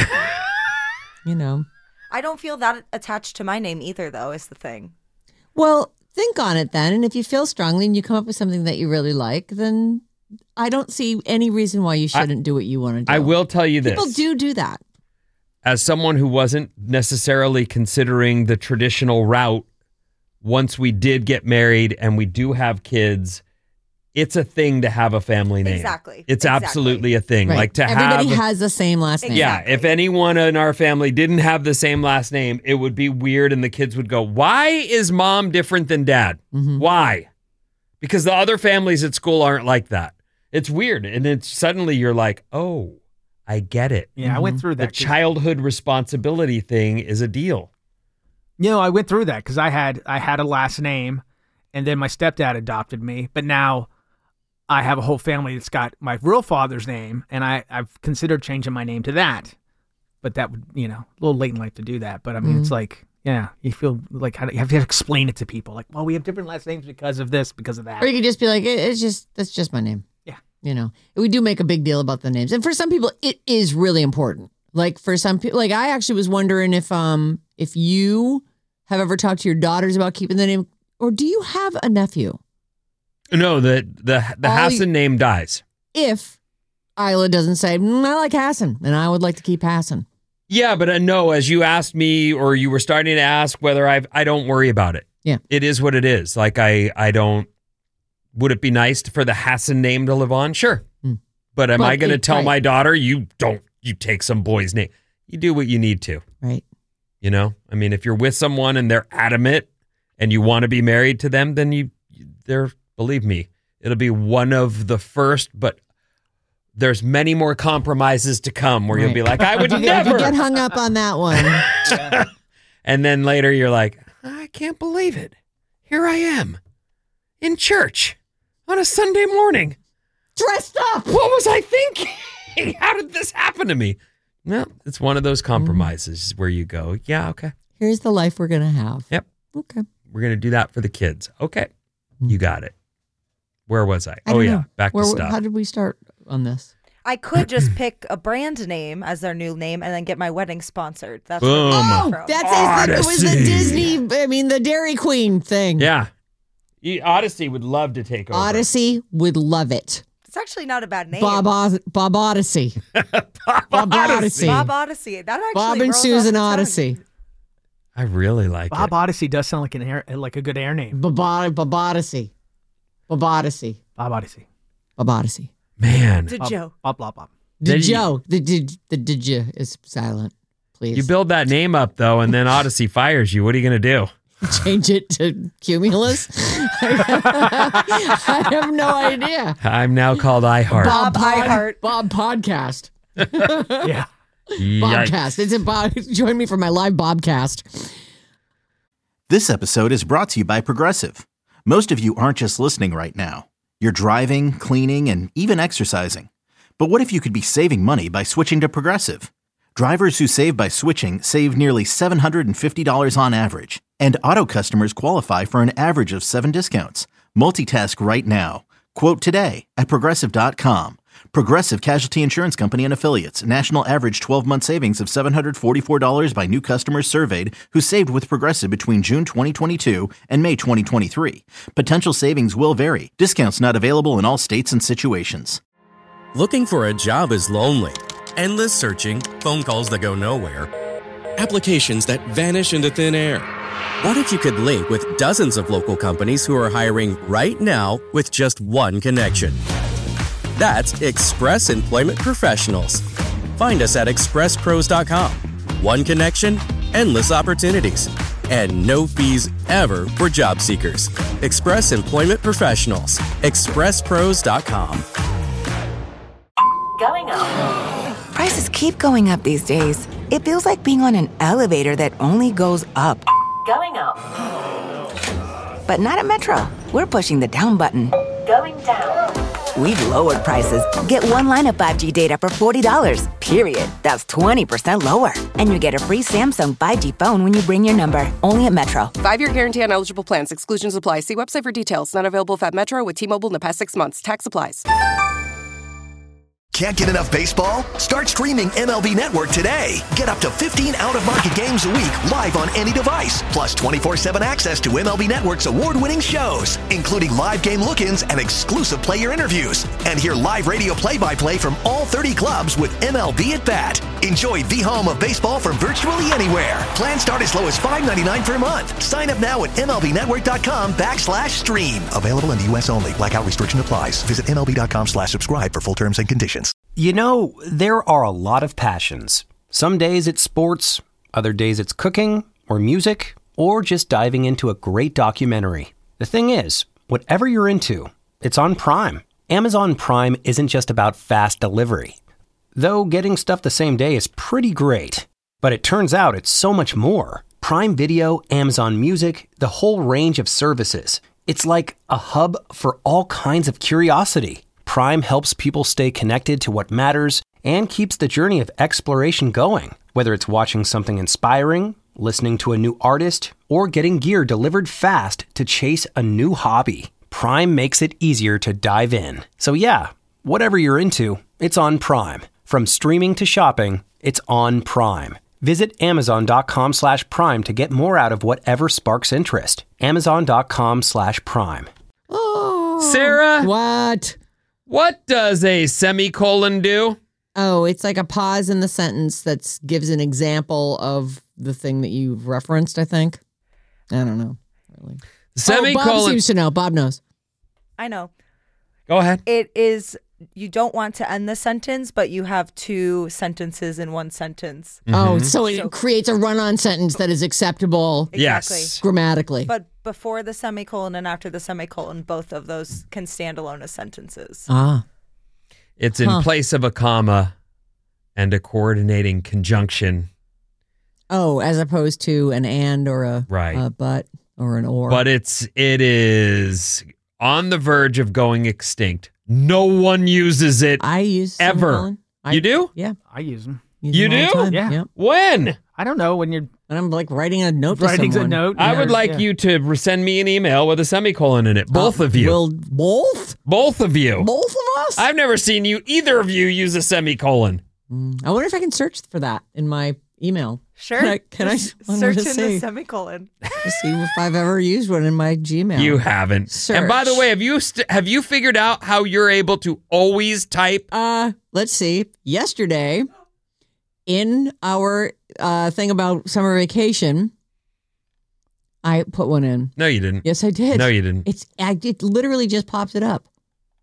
You know. I don't feel that attached to my name either, though, is the thing. Well, think on it then, and if you feel strongly and you come up with something that you really like, then I don't see any reason why you shouldn't do what you want to do. I will tell you this. People do do that. As someone who wasn't necessarily considering the traditional route, once we did get married and we do have kids, it's a thing to have a family name. Exactly. It's Exactly. absolutely a thing. Right. Like to Everybody have. has the same last name. Yeah, if anyone in our family didn't have the same last name, it would be weird and the kids would go, why is mom different than dad? Mm-hmm. Why? Because the other families at school aren't like that. It's weird. And it's suddenly you're like, oh, I get it. Yeah, I went through The that. 'cause- childhood responsibility thing is a deal. You know, I went through that because I had I had a last name, and then my stepdad adopted me. But now I have a whole family that's got my real father's name, and I I've considered changing my name to that. But that would, you know, a little late in life to do that. But I mean, Mhm. it's like, yeah, you feel like how do- you have to explain it to people. Like, well, we have different last names because of this, because of that. Or you could just be like, it, it's just, that's just my name. Yeah. You know, we do make a big deal about the names. And for some people, it is really important. Like for some people, like I actually was wondering if, um, if you have ever talked to your daughters about keeping the name, or do you have a nephew? No, the the the All Hassan you- name dies. If Isla doesn't say, mm, I like Hassan and I would like to keep Hassan. Yeah, but uh, no, as you asked me, or you were starting to ask whether I've, I don't worry about it. Yeah. It is what it is. Like I, I don't, would it be nice for the Hassan name to live on? Sure. Hmm. But am But I going to it- tell right. my daughter, you don't, you take some boy's name. You do what you need to. Right. You know, I mean, if you're with someone and they're adamant and you want to be married to them, then you, they're, believe me, it'll be one of the first, but there's many more compromises to come where you'll Right. be like, I would If you, never. if you get hung up on that one. And then later you're like, I can't believe it. Here I am in church on a Sunday morning. Dressed up. What was I thinking? How did this happen to me? No, it's one of those compromises where you go, yeah, okay. Here's the life we're going to have. Yep. Okay. We're going to do that for the kids. Okay. You got it. Where was I? I oh, don't yeah. know. Back Where, to stuff. How did we start on this? I could just pick a brand name as their new name and then get my wedding sponsored. That's Boom. where Oh, it came from. that's it. It was the Odyssey. Disney, I mean, the Dairy Queen thing. Yeah. You- Odyssey would love to take over. Odyssey would love it. It's actually not a bad name. Bob, Oz- Bob Odyssey. Bob Odyssey. Bob Odyssey. That actually Bob and rolls off Susan the tongue. Odyssey. I really like Bob it. Odyssey does sound like an air, like a good air name. Bob, Bob Odyssey. Bob Odyssey. Bob Odyssey. Bob Odyssey. Man. To Bob, Joe. Bob, Bob, Bob. The Did you- Joe. The did the did you is silent. Please. You build that name up, though, and then Odyssey fires you. What are you going to do? Change it to Cumulus. I have no idea. I'm now called iHeart. Bob Pod- iHeart. Bob Podcast. Yeah. Yikes. Bobcast. It's a Bob. Join me for my live Bobcast. This episode is brought to you by Progressive. Most of you aren't just listening right now. You're driving, cleaning, and even exercising. But what if you could be saving money by switching to Progressive? Drivers who save by switching save nearly seven hundred fifty dollars on average. And auto customers qualify for an average of seven discounts. Multitask right now. Quote today at Progressive dot com. Progressive Casualty Insurance Company and Affiliates. National average twelve-month savings of seven hundred forty-four dollars by new customers surveyed who saved with Progressive between June twenty twenty-two and May twenty twenty-three. Potential savings will vary. Discounts not available in all states and situations. Looking for a job is lonely. Endless searching, phone calls that go nowhere, applications that vanish into thin air. What if you could link with dozens of local companies who are hiring right now with just one connection? That's Express Employment Professionals. Find us at express pros dot com. One connection, endless opportunities, and no fees ever for job seekers. Express Employment Professionals. express pros dot com. Going up. Prices keep going up these days. It feels like being on an elevator that only goes up. Going up. But not at Metro. We're pushing the down button. Going down. We've lowered prices. Get one line of five G data for forty dollars, period. That's twenty percent lower. And you get a free Samsung five G phone when you bring your number. Only at Metro. Five-year guarantee on eligible plans. Exclusions apply. See website for details. Not available at Metro with T-Mobile in the past six months. Tax applies. Can't get enough baseball? Start streaming M L B Network today. Get up to fifteen out-of-market games a week live on any device. Plus twenty-four seven access to M L B Network's award-winning shows, including live game look-ins and exclusive player interviews. And hear live radio play-by-play from all thirty clubs with M L B at Bat. Enjoy the home of baseball from virtually anywhere. Plans start as low as five ninety-nine per month. Sign up now at MLBnetwork.com backslash stream. Available in the U S only. Blackout restriction applies. Visit MLB.com slash subscribe for full terms and conditions. You know, there are a lot of passions. Some days it's sports, other days it's cooking or music, or just diving into a great documentary. The thing is, whatever you're into, it's on Prime. Amazon Prime isn't just about fast delivery. Though getting stuff the same day is pretty great. But it turns out it's so much more. Prime Video, Amazon Music, the whole range of services. It's like a hub for all kinds of curiosity. Prime helps people stay connected to what matters and keeps the journey of exploration going. Whether it's watching something inspiring, listening to a new artist, or getting gear delivered fast to chase a new hobby, Prime makes it easier to dive in. So yeah, whatever you're into, it's on Prime. From streaming to shopping, it's on Prime. Visit Amazon.com slash Prime to get more out of whatever sparks interest. Amazon.com slash Prime. Oh, Sarah? What? What does a semicolon do? Oh, it's like a pause in the sentence that gives an example of the thing that you've referenced, I think. I don't know. Really. Semicolon. Oh, Bob seems to know. Bob knows. I know. Go ahead. It is, you don't want to end the sentence, but you have two sentences in one sentence. Mm-hmm. Oh, so it so, creates a run-on sentence that is acceptable. Exactly. Yes. Grammatically. But before the semicolon and after the semicolon, both of those can stand alone as sentences. Ah. It's in huh. place of a comma and a coordinating conjunction. Oh, as opposed to an and or a, right. a but or an or. But it's it is on the verge of going extinct. No one uses it. I use ever. I, you do? Yeah, I use them. Use you them do? The yeah. yeah. When? I don't know when you're. And I'm like writing a note. Writing to someone. a note. I yeah, would like yeah. you to send me an email with a semicolon in it. Both uh, of you. Will both? Both of you. Both of us? I've never seen you either of you use a semicolon. Mm, I wonder if I can search for that in my email. Sure. Can I, can I search in see, the semicolon? To see if I've ever used one in my Gmail. You haven't. Search. And by the way, have you st- have you figured out how you're able to always type? Uh, let's see. Yesterday, in our uh, thing about summer vacation, I put one in. No, you didn't. Yes, I did. No, you didn't. It's I, it literally just pops it up.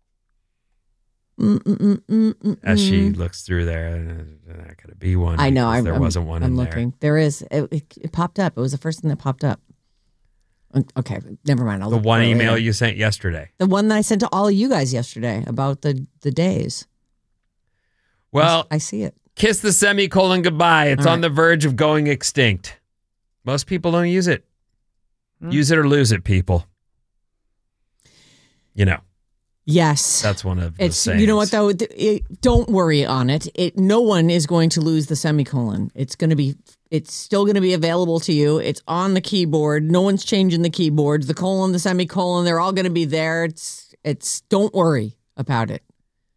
Mm, mm, mm, mm, mm, As she mm. looks through there, there could be one. I know. I, there I'm, wasn't one I'm in looking. There, there is. It, it, it popped up. It was the first thing that popped up. Okay, never mind. I'll the look one email later. you sent yesterday. The one that I sent to all of you guys yesterday about the, the days. Well, I, I see it. Kiss the semicolon goodbye. It's all on right. the verge of going extinct. Most people don't use it. Hmm. Use it or lose it, people. You know. Yes. That's one of the It's sayings. you know what though, it, don't worry on it. It no one is going to lose the semicolon. It's going to be it's still going to be available to you. It's on the keyboard. No one's changing the keyboards. The colon, the semicolon, they're all going to be there. It's it's don't worry about it.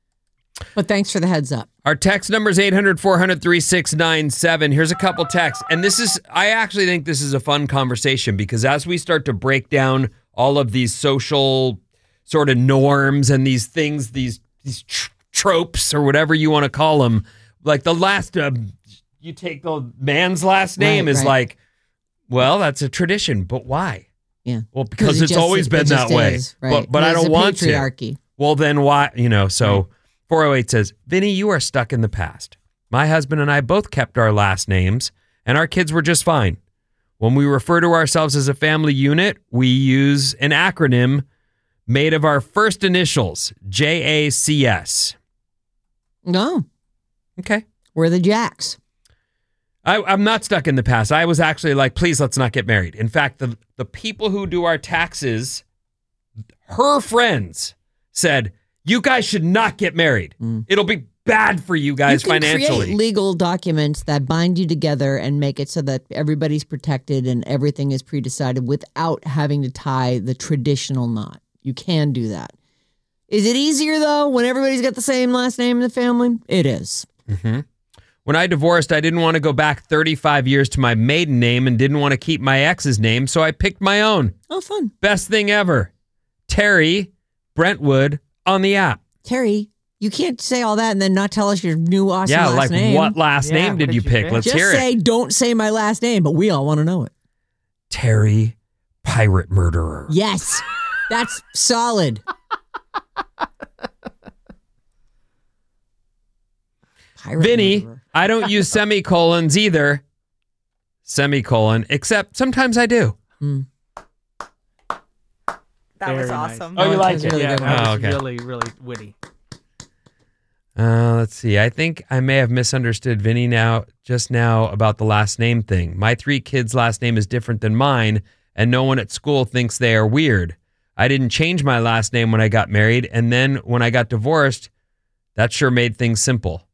But thanks for the heads up. Our text number is eight hundred, four hundred, thirty-six ninety-seven. Here's a couple texts. And this is, I actually think this is a fun conversation because as we start to break down all of these social sort of norms and these things, these these tr- tropes or whatever you want to call them, like the last, uh, you take the man's last name Right, is right. like, well, that's a tradition, but why? Yeah. Well, because it it's just- always it been just that way. is, right. But, but It I is don't a want patriarchy. to. Well, then why, you know, so four oh eight says, Vinny, you are stuck in the past. My husband and I both kept our last names and our kids were just fine. When we refer to ourselves as a family unit, we use an acronym made of our first initials, J A C S. No. Okay. We're the Jacks. I, I'm not stuck in the past. I was actually like, please, let's not get married. In fact, the, the people who do our taxes, her friends said, you guys should not get married. Mm. It'll be bad for you guys you can financially. create legal documents that bind you together and make it so that everybody's protected and everything is pre-decided without having to tie the traditional knot. You can do that. Is it easier, though, when everybody's got the same last name in the family? It is. Mm-hmm. When I divorced, I didn't want to go back thirty-five years to my maiden name and didn't want to keep my ex's name, so I picked my own. Oh, fun. Best thing ever. Terry Brentwood on the app. Terry, you can't say all that and then not tell us your new awesome Yeah, last like name. what last Yeah, name what did did you you pick? pick? Let's Just hear say, it. don't say my last name, but we all want to know it. Terry Pirate Murderer. Yes, that's solid. Pirate Vinny, murderer. I don't use semicolons either. Semicolon, except sometimes I do. Mm. That was Very nice. awesome. Oh, you like That's it? really yeah, good that one. was Oh, okay. really, really witty. Uh, let's see. I think I may have misunderstood Vinny now, just now about the last name thing. My three kids' last name is different than mine, and no one at school thinks they are weird. I didn't change my last name when I got married, and then when I got divorced, that sure made things simple.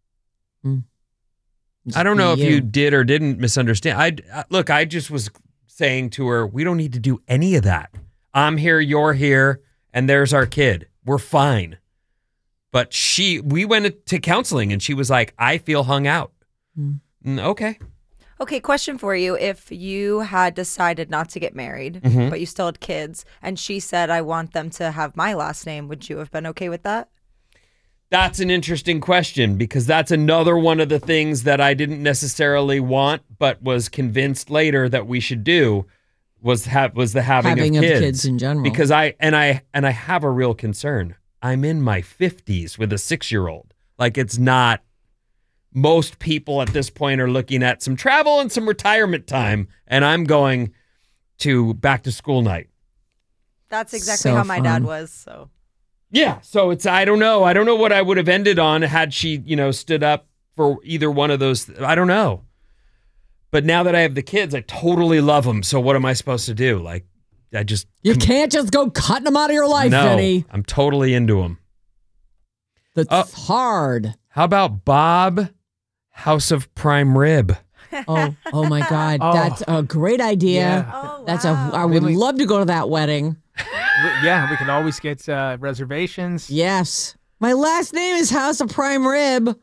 I don't know if you did or didn't misunderstand. I look, I just was saying to her, we don't need to do any of that. I'm here, you're here, and there's our kid. We're fine. But she, we went to counseling and she was like, I feel hung out. Mm. Mm, okay. Okay, question for you. If you had decided not to get married, Mhm. but you still had kids, and she said, I want them to have my last name, would you have been okay with that? That's an interesting question because that's another one of the things that I didn't necessarily want, but was convinced later that we should do was have was the having, Having of of kids. kids in general. Because I and I and I have a real concern. I'm in my fifties with a six-year-old. Like it's not. Most people at this point are looking at some travel and some retirement time, and I'm going to back to school night. That's exactly So how my dad fun. was. So Yeah, so it's I don't know. I don't know what I would have ended on had she, you know, stood up for either one of those. I don't know. But now that I have the kids, I totally love them. So what am I supposed to do? Like, I just You can't just go cutting them out of your life, no. Vinny. I'm totally into them. That's Uh, hard. How about Bob, House of Prime Rib? Oh, oh my God, Oh. that's a great idea. Yeah. Oh, That's wow. a. I would Really? love to go to that wedding. We- yeah, we can always get uh, reservations. Yes, my last name is House of Prime Rib.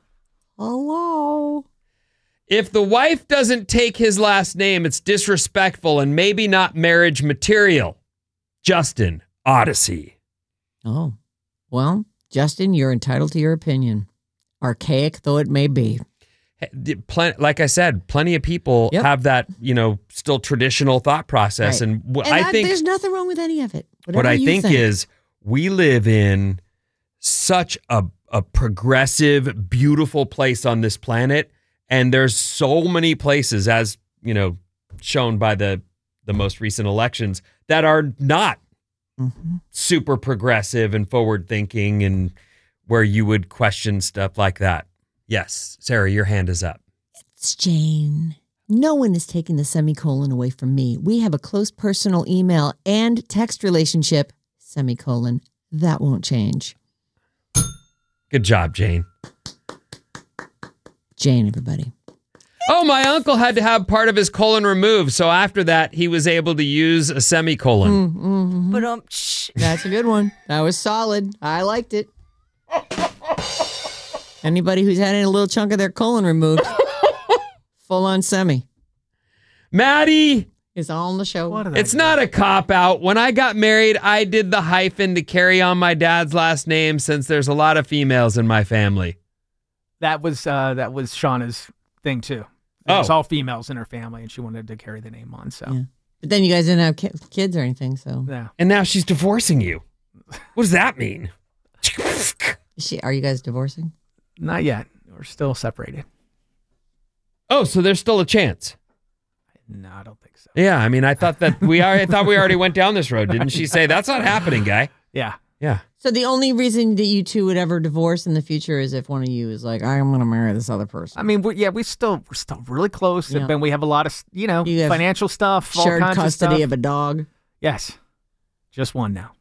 Hello. If the wife doesn't take his last name, it's disrespectful and maybe not marriage material. Justin, Odyssey. Oh, well, Justin, you're entitled to your opinion, archaic though it may be. Plen- like I said, plenty of people Yep. have that, you know, still traditional thought process. Right. And what And I that- think there's nothing wrong with any of it. what Whatever I you think, is we live in such a, a progressive, beautiful place on this planet. And there's so many places, as you know, shown by the the most recent elections, that are not Mhm. super progressive and forward thinking and where you would question stuff like that. Yes, Sarah, your hand is up. It's Jane. No one is taking the semicolon away from me. We have a close personal email and text relationship, semicolon. That won't change. Good job, Jane. Jane, everybody. Oh, my uncle had to have part of his colon removed. So after that, he was able to use a semicolon. Mm, mm-hmm. But um, shh. That's a good one. That was solid. I liked it. Anybody who's had a little chunk of their colon removed, full on semi. Maddie is on the show. What It's not a cop-out. When I got married, I did the hyphen to carry on my dad's last name since there's a lot of females in my family. That was uh, that was Shauna's thing, too. It Oh. was all females in her family, and she wanted to carry the name on, so. Yeah. But then you guys didn't have ki- kids or anything, so. Yeah. And now she's divorcing you. What does that mean? Is she, are you guys divorcing? Not yet. We're still separated. Oh, so there's still a chance. No, I don't think so. Yeah, I mean, I thought that we are. I thought we already went down this road. Didn't she say that's not happening, guy? Yeah. Yeah. So the only reason that you two would ever divorce in the future is if one of you is like, I'm going to marry this other person. I mean, we're, yeah, we still we're still really close, Yeah. and we have a lot of you know You have financial stuff, all shared kinds custody of stuff. of a dog. Yes, just one now.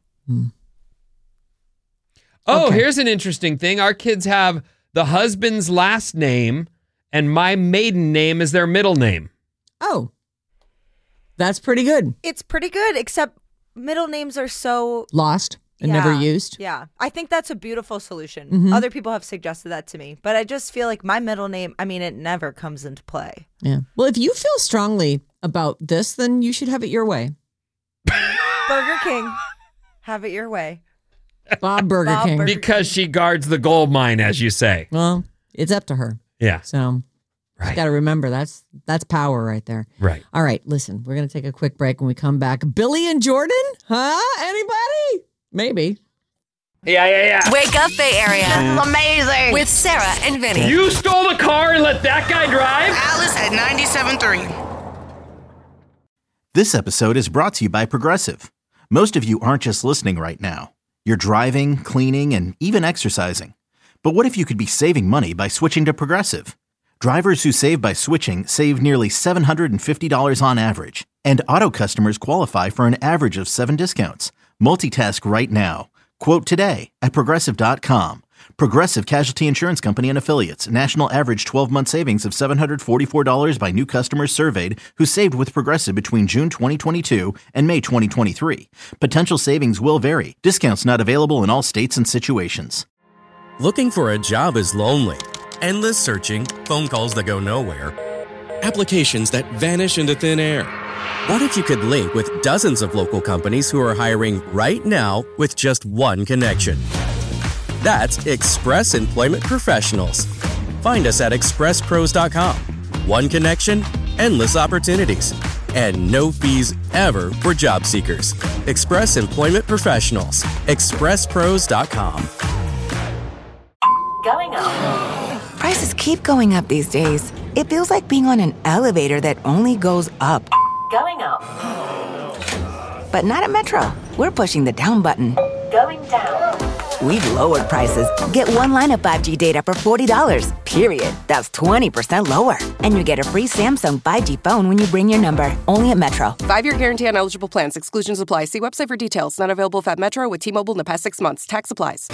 Oh, Okay. here's an interesting thing. Our kids have the husband's last name, and my maiden name is their middle name. Oh, that's pretty good. It's pretty good, except middle names are so Lost and Yeah. never used. Yeah. I think that's a beautiful solution. Mhm. Other people have suggested that to me, but I just feel like my middle name, I mean, it never comes into play. Yeah. Well, if you feel strongly about this, then you should have it your way. Burger King, have it your way. Bob Burger Bob King. Burger Because she guards the gold mine, as you say. Well, it's up to her. Yeah. So Right. got to remember that's that's power right there. Right. All right, listen, we're going to take a quick break. When we come back, Billy and Jordan? Huh? Anybody? Maybe. Yeah, yeah, yeah. Wake up, Bay Area. That's amazing. With Sarah and Vinny. You stole the car and let that guy drive? Alice at ninety-seven point three. This episode is brought to you by Progressive. Most of you aren't just listening right now. You're driving, cleaning, and even exercising. But what if you could be saving money by switching to Progressive? Drivers who save by switching save nearly seven hundred fifty dollars on average. And auto customers qualify for an average of seven discounts. Multitask right now. Quote today at Progressive dot com. Progressive Casualty Insurance Company and Affiliates. National average twelve-month savings of seven hundred forty-four dollars by new customers surveyed who saved with Progressive between June twenty twenty-two and May twenty twenty-three. Potential savings will vary. Discounts not available in all states and situations. Looking for a job is lonely. Endless searching, phone calls that go nowhere, applications that vanish into thin air. What if you could link with dozens of local companies who are hiring right now with just one connection? That's Express Employment Professionals. Find us at express pros dot com. One connection, endless opportunities, and no fees ever for job seekers. Express Employment Professionals. express pros dot com. Going up. Prices keep going up these days. It feels like being on an elevator that only goes up. Going up. But not at Metro. We're pushing the down button. Going down. We've lowered prices. Get one line of five G data for forty dollars, period. That's twenty percent lower. And you get a free Samsung five G phone when you bring your number. Only at Metro. Five-year guarantee on eligible plans. Exclusions apply. See website for details. Not available if at Metro with T-Mobile in the past six months. Tax applies.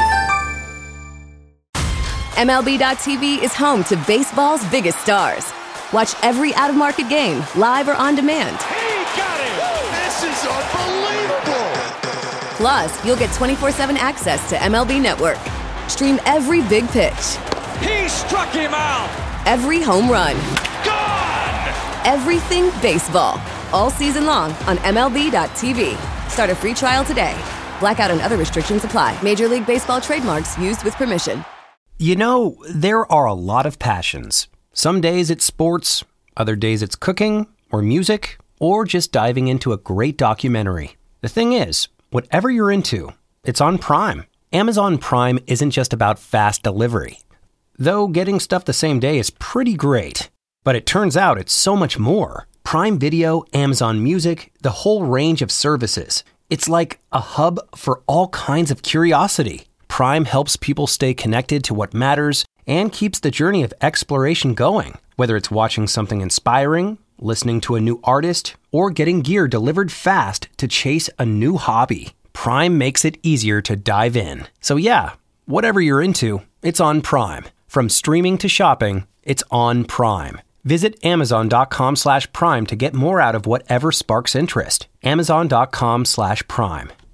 M L B dot T V is home to baseball's biggest stars. Watch every out-of-market game, live or on demand. He got it! This is unbelievable! Plus, you'll get twenty-four seven access to M L B Network. Stream every big pitch, He struck him out! every home run, Gone! everything baseball, all season long on M L B dot T V. Start a free trial today. Blackout and other restrictions apply. Major League Baseball trademarks used with permission. You know, there are a lot of passions. Some days it's sports, other days it's cooking, or music, or just diving into a great documentary. The thing is, whatever you're into, it's on Prime. Amazon Prime isn't just about fast delivery. Though getting stuff the same day is pretty great. But it turns out it's so much more. Prime Video, Amazon Music, the whole range of services. It's like a hub for all kinds of curiosity. Prime helps people stay connected to what matters and keeps the journey of exploration going. Whether it's watching something inspiring, listening to a new artist, or getting gear delivered fast to chase a new hobby, Prime makes it easier to dive in. So yeah, whatever you're into, it's on Prime. From streaming to shopping, it's on Prime. Visit amazon.com slash prime to get more out of whatever sparks interest. Amazon.com slash prime.